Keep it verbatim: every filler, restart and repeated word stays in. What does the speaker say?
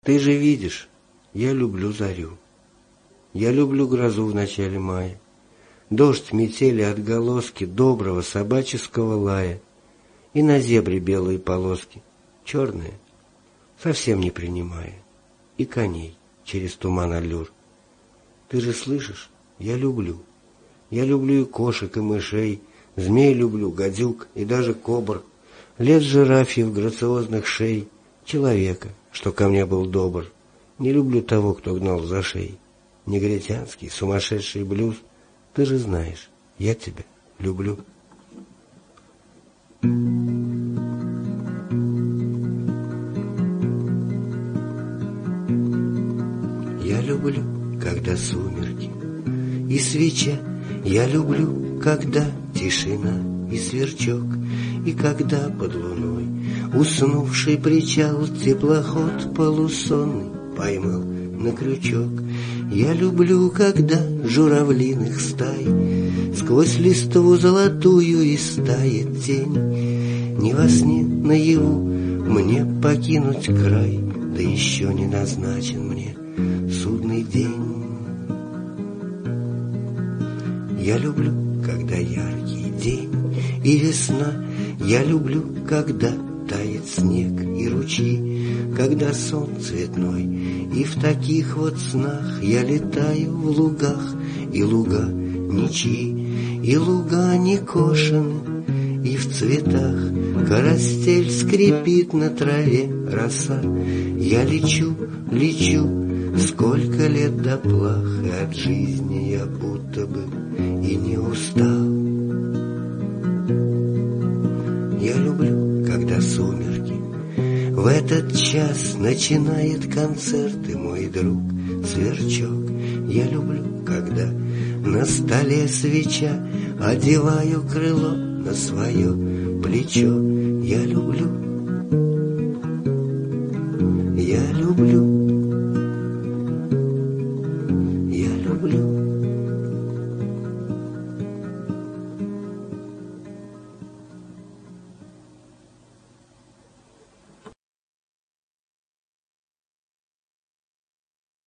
Ты же видишь, я люблю зарю. Я люблю грозу в начале мая, дождь, метели, отголоски доброго собаческого лая, и на зебре белые полоски, черные, совсем не принимая, и коней через туман аллюр. Ты же слышишь, я люблю. Я люблю и кошек, и мышей, змей люблю, гадюк и даже кобр, лес жирафьев, грациозных шей, человека, что ко мне был добр. Не люблю того, кто гнал за шеей. Негритянский, сумасшедший блюз. Ты же знаешь, я тебя люблю. Я люблю, когда сумерки и свеча. Я люблю, когда тишина и сверчок, и когда под луной уснувший причал теплоход полусонный поймал на крючок. Я люблю, когда журавлиных стай сквозь листву золотую и стает тень. Не во сне, наяву мне покинуть край, да еще не назначен мне судный день. Я люблю, когда яркий день и весна. Я люблю, когда тает снег и ручьи, когда сон цветной, и в таких вот снах я летаю в лугах, и луга ничьи, и луга не кошены, и в цветах карастель скрипит на траве роса. Я лечу, лечу, сколько лет доплах, и от жизни я будто бы и не устал. Я люблю, когда сумерки в этот час начинает концерт, и мой друг сверчок. Я люблю, когда на столе свеча, одеваю крыло на свое плечо. Я люблю, я люблю.